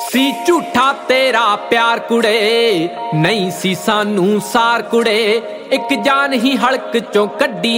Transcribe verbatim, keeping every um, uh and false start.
ਸੀ ਝੂਠਾ ਤੇਰਾ ਪਿਆਰ ਕੁੜੇ, ਨਹੀਂ ਸੀ ਸਾਨੂੰ ਸਾਰ ਕੁੜੇ। ਇੱਕ ਜਾਨ ਹੀ ਹਲਕ ਚੋਂ ਕੱਢੀ